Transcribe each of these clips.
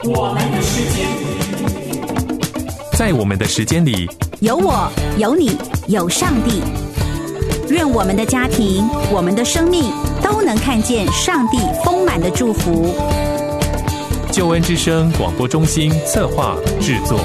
我们的时间， 在我们的时间里， 有我，有你，有上帝。愿我们的家庭，我们的生命都能看见上帝丰满的祝福。 救恩之声广播中心策划制作。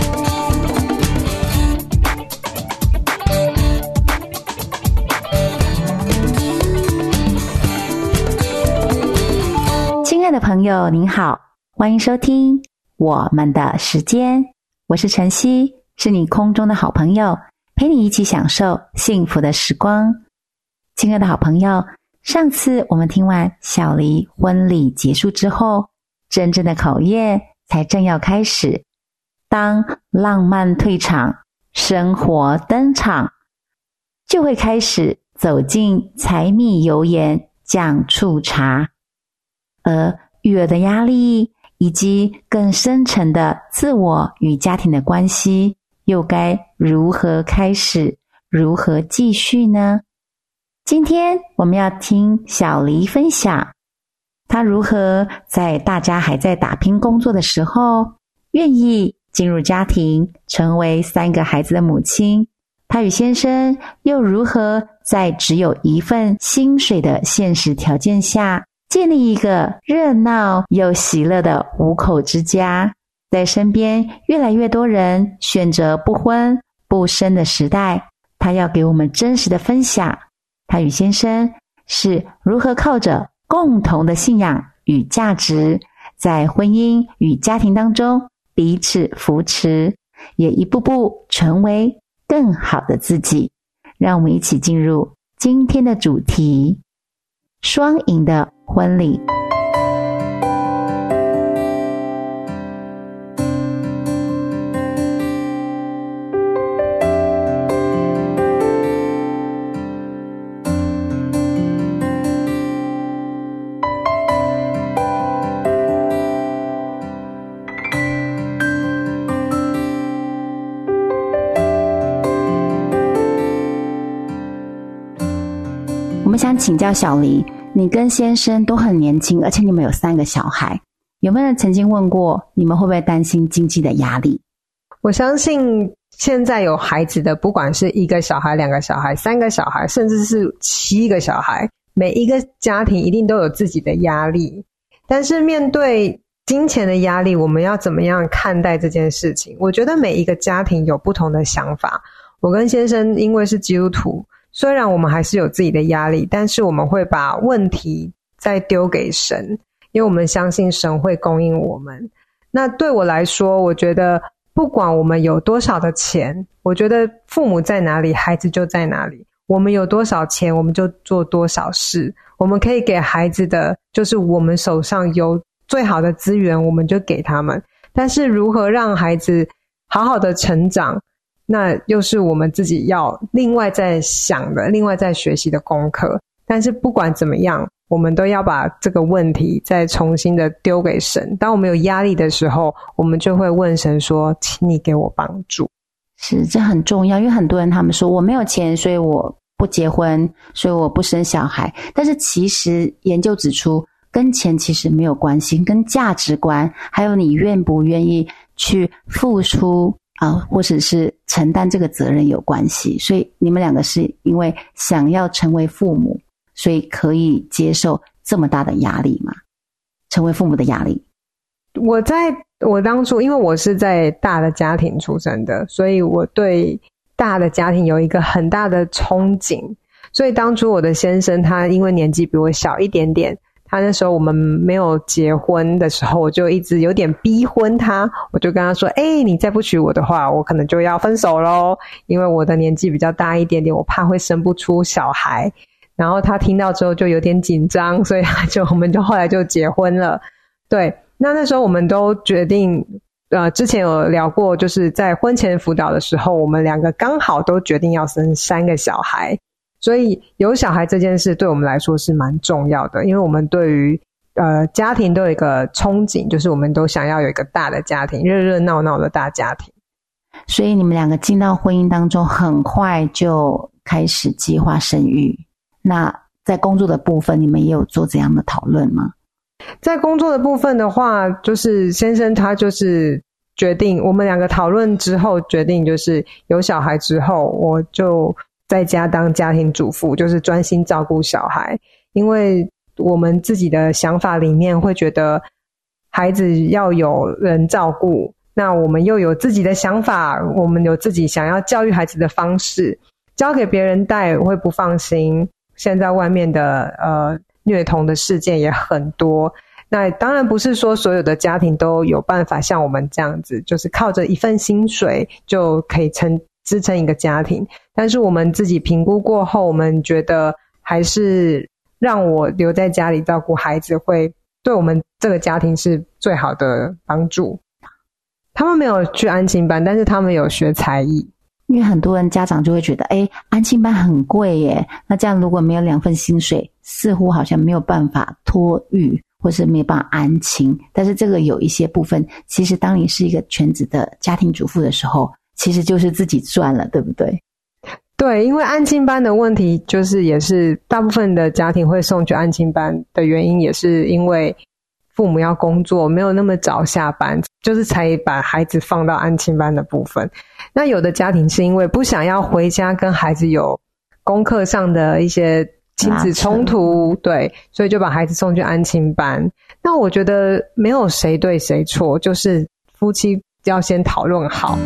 亲爱的朋友您好，欢迎收听我们的时间，我是晨曦，是你空中的好朋友，陪你一起享受幸福的时光。亲爱的好朋友，上次我们听完小黎婚礼结束之后，真正的考验才正要开始。当浪漫退场，生活登场，就会开始走进柴米油盐酱醋茶。而育儿的压力以及更深层的自我与家庭的关系，又该如何开始，如何继续呢？今天我们要听小黎分享她如何在大家还在打拼工作的时候，愿意进入家庭，成为3个孩子的母亲。她与先生又如何在只有一份薪水的现实条件下，建立一个热闹又喜乐的5口之家。在身边越来越多人选择不婚不生的时代，她要给我们真实的分享，她与先生是如何靠着共同的信仰与价值，在婚姻与家庭当中彼此扶持，也一步步成为更好的自己。让我们一起进入今天的主题，双赢的婚礼。我们想请教小黎，你跟先生都很年轻，而且你们有3个小孩，有没有人曾经问过你们会不会担心经济的压力？ 我相信现在有孩子的，不管是1个小孩、2个小孩、3个小孩，甚至是7个小孩，每一个家庭一定都有自己的压力。但是面对金钱的压力，我们要怎么样看待这件事情？我觉得每一个家庭有不同的想法。我跟先生因为是基督徒，虽然我们还是有自己的压力，但是我们会把问题再丢给神，因为我们相信神会供应我们。那对我来说，我觉得不管我们有多少的钱，我觉得父母在哪里，孩子就在哪里。我们有多少钱，我们就做多少事。我们可以给孩子的，就是我们手上有最好的资源，我们就给他们。但是如何让孩子好好的成长，那又是我们自己要另外在想的，另外在学习的功课。但是不管怎么样，我们都要把这个问题再重新的丢给神。当我们有压力的时候，我们就会问神说，请你给我帮助。 是，这很重要，因为很多人他们说我没有钱，所以我不结婚，所以我不生小孩。但是其实研究指出，跟钱其实没有关系，跟价值观还有你愿不愿意去付出或者是承担这个责任有关系。所以你们2个是因为想要成为父母，所以可以接受这么大的压力吗？成为父母的压力。 我当初因为我是在大的家庭出生的，所以我对大的家庭有一个很大的憧憬。所以当初我的先生他因为年纪比我小一点点，他那时候我们没有结婚的时候，我就一直有点逼婚他。我就跟他说，你再不娶我的话，我可能就要分手咯，因为我的年纪比较大一点点，我怕会生不出小孩。然后他听到之后就有点紧张，所以我们就后来就结婚了。对，那时候我们都决定之前有聊过，就是在婚前辅导的时候，我们2个刚好都决定要生3个小孩。所以有小孩这件事对我们来说是蛮重要的，因为我们对于家庭都有一个憧憬，就是我们都想要有一个大的家庭，热热闹闹的大家庭。 所以你们2个进到婚姻当中，很快就开始计划生育。那在工作的部分，你们也有做这样的讨论吗？ 在工作的部分的话，就是先生他就是决定，我们两个讨论之后决定，就是有小孩之后我就在家当家庭主妇，就是专心照顾小孩。因为我们自己的想法里面会觉得孩子要有人照顾，那我们又有自己的想法，我们有自己想要教育孩子的方式，交给别人带会不放心。现在外面的虐童的事件也很多，那当然不是说所有的家庭都有办法像我们这样子，就是靠着一份薪水就可以支撑一个家庭，但是我们自己评估过后，我们觉得还是让我留在家里照顾孩子会对我们这个家庭是最好的帮助。他们没有去安亲班，但是他们有学才艺。 因为很多人家长就会觉得安亲班很贵耶，那这样如果没有2份薪水，似乎好像没有办法托育或是没有办法安亲。但是这个有一些部分，其实当你是一个全职的家庭主妇的时候，其实就是自己赚了，对不对？ 对，因为安亲班的问题就是也是大部分的家庭会送去安亲班的原因，也是因为父母要工作，没有那么早下班，就是才把孩子放到安亲班的部分。那有的家庭是因为不想要回家跟孩子有功课上的一些亲子冲突，对，所以就把孩子送去安亲班。那我觉得没有谁对谁错，就是夫妻要先讨论好。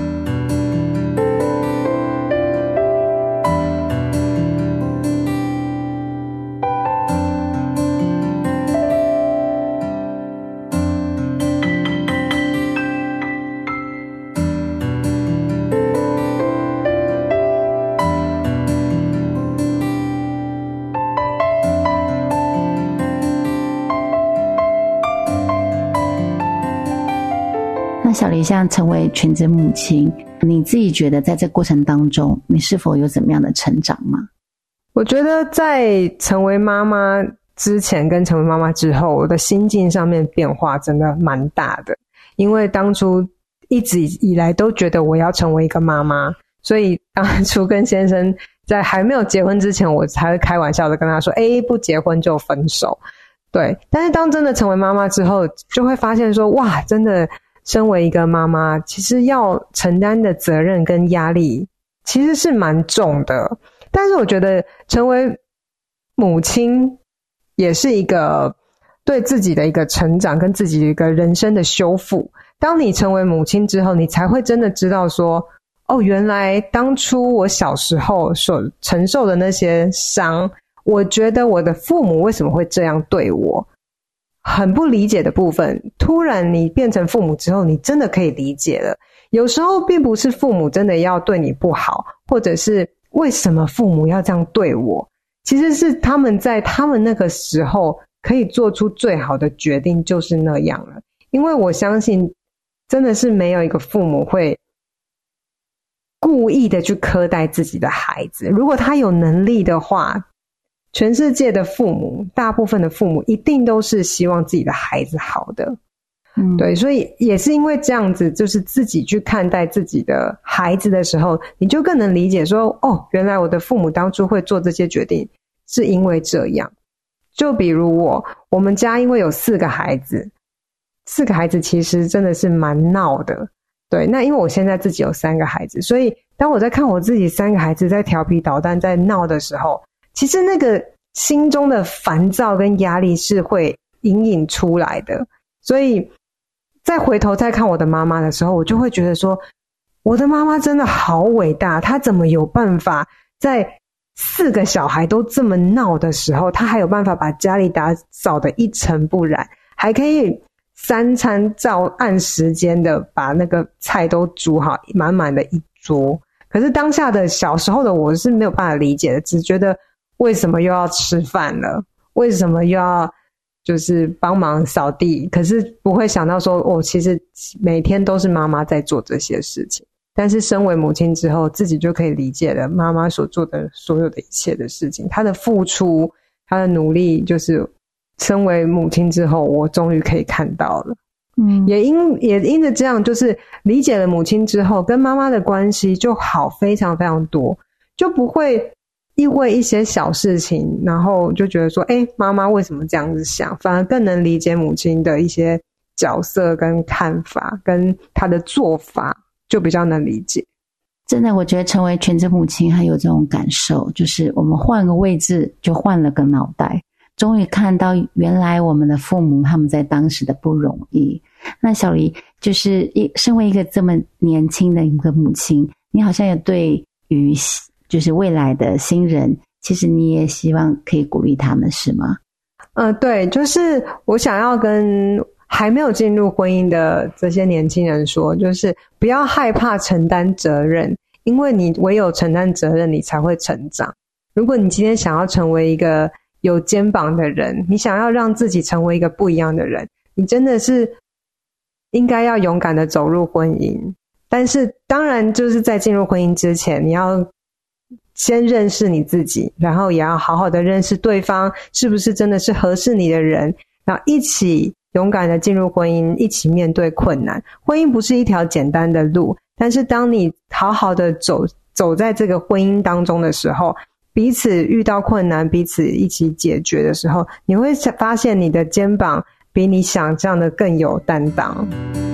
小黎像成为全职母亲，你自己觉得在这过程当中你是否有怎么样的成长吗？ 我觉得在成为妈妈之前跟成为妈妈之后，我的心境上面变化真的蛮大的。因为当初一直以来都觉得我要成为一个妈妈，所以当初跟先生在还没有结婚之前，我才会开玩笑的跟他说不结婚就分手。对，但是当真的成为妈妈之后，就会发现说哇，真的身为一个妈妈，其实要承担的责任跟压力其实是蛮重的。但是我觉得成为母亲也是一个对自己的一个成长跟自己的一个人生的修复。当你成为母亲之后，你才会真的知道说原来当初我小时候所承受的那些伤，我觉得我的父母为什么会这样对我，很不理解的部分，突然你变成父母之后，你真的可以理解了。有时候并不是父母真的要对你不好，或者是为什么父母要这样对我，其实是他们在他们那个时候可以做出最好的决定，就是那样了。因为我相信真的是没有一个父母会故意的去苛待自己的孩子，如果他有能力的话，全世界的父母，大部分的父母一定都是希望自己的孩子好的。对，所以也是因为这样子，就是自己去看待自己的孩子的时候，你就更能理解说原来我的父母当初会做这些决定是因为这样。就比如我们家因为有4个孩子，4个孩子其实真的是蛮闹的。对，那因为我现在自己有3个孩子，所以当我在看我自己3个孩子在调皮捣蛋在闹的时候，其实那个心中的烦躁跟压力是会隐隐出来的。所以再回头再看我的妈妈的时候，我就会觉得说我的妈妈真的好伟大，她怎么有办法在4个小孩都这么闹的时候，她还有办法把家里打扫得一尘不染，还可以3餐照按时间的把那个菜都煮好，满满的一桌。可是当下的小时候的我是没有办法理解的，只觉得为什么又要吃饭了，为什么又要就是帮忙扫地，可是不会想到说其实每天都是妈妈在做这些事情。但是身为母亲之后，自己就可以理解了妈妈所做的所有的一切的事情，她的付出，她的努力，就是身为母亲之后我终于可以看到了。也因着这样，就是理解了母亲之后，跟妈妈的关系就好非常非常多，就不会因为一些小事情，然后就觉得说妈妈为什么这样子想，反而更能理解母亲的一些角色跟看法跟她的做法，就比较能理解。 真的，我觉得成为全职母亲还有这种感受，就是我们换个位置就换了个脑袋，终于看到原来我们的父母他们在当时的不容易。那小黎就是身为一个这么年轻的一个母亲，你好像也对于就是未来的新人，其实你也希望可以鼓励他们，是吗？ 对，就是我想要跟还没有进入婚姻的这些年轻人说，就是不要害怕承担责任，因为你唯有承担责任，你才会成长。如果你今天想要成为一个有肩膀的人，你想要让自己成为一个不一样的人，你真的是应该要勇敢的走入婚姻。但是当然就是在进入婚姻之前，你要先认识你自己，然后也要好好的认识对方是不是真的是合适你的人，然后一起勇敢的进入婚姻，一起面对困难。婚姻不是一条简单的路，但是当你好好的走在这个婚姻当中的时候，彼此遇到困难，彼此一起解决的时候，你会发现你的肩膀比你想象的更有担当。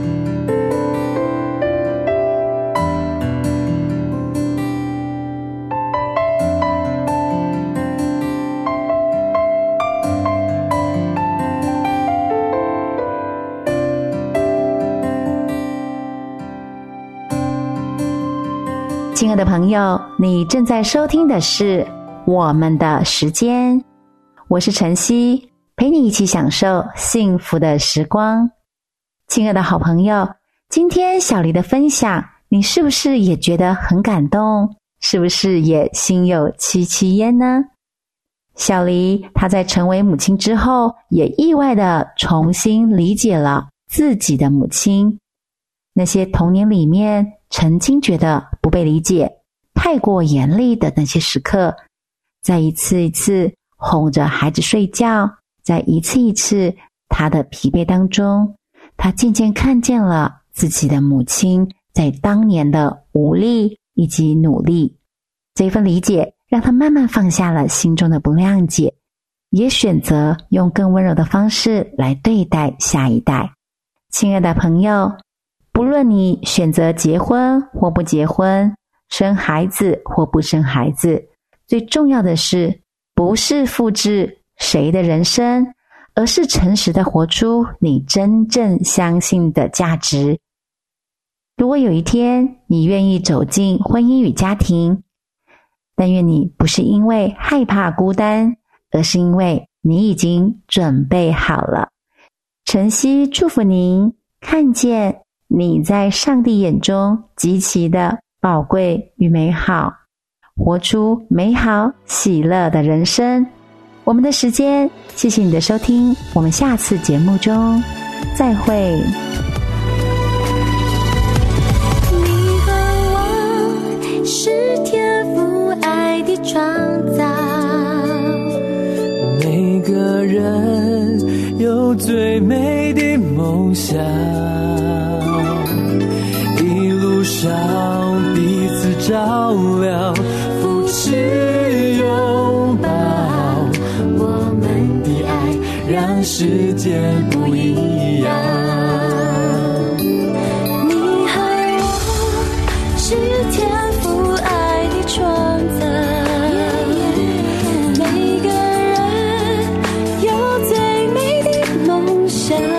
亲爱的朋友，你正在收听的是我们的时间，我是晨曦，陪你一起享受幸福的时光。亲爱的好朋友，今天小黎的分享，你是不是也觉得很感动？是不是也心有戚戚焉呢？小黎她在成为母亲之后，也意外地重新理解了自己的母亲。那些童年里面曾经觉得不被理解、太过严厉的那些时刻，在一次一次哄着孩子睡觉，在一次一次他的疲惫当中，他渐渐看见了自己的母亲在当年的无力以及努力。这份理解让他慢慢放下了心中的不谅解，也选择用更温柔的方式来对待下一代。亲爱的朋友，不论你选择结婚或不结婚，生孩子或不生孩子，最重要的是不是复制谁的人生，而是诚实的活出你真正相信的价值。如果有一天你愿意走进婚姻与家庭，但愿你不是因为害怕孤单，而是因为你已经准备好了。晨曦祝福您看见你在上帝眼中极其的宝贵与美好，活出美好喜乐的人生。我们的时间，谢谢你的收听，我们下次节目中再会。 你和我是天父爱的创造， 每个人有最美的梦想，一路上彼此照亮，扶持拥抱，我们的爱让世界不一样。 你和我是天父爱的创造，每个人有最美的梦想。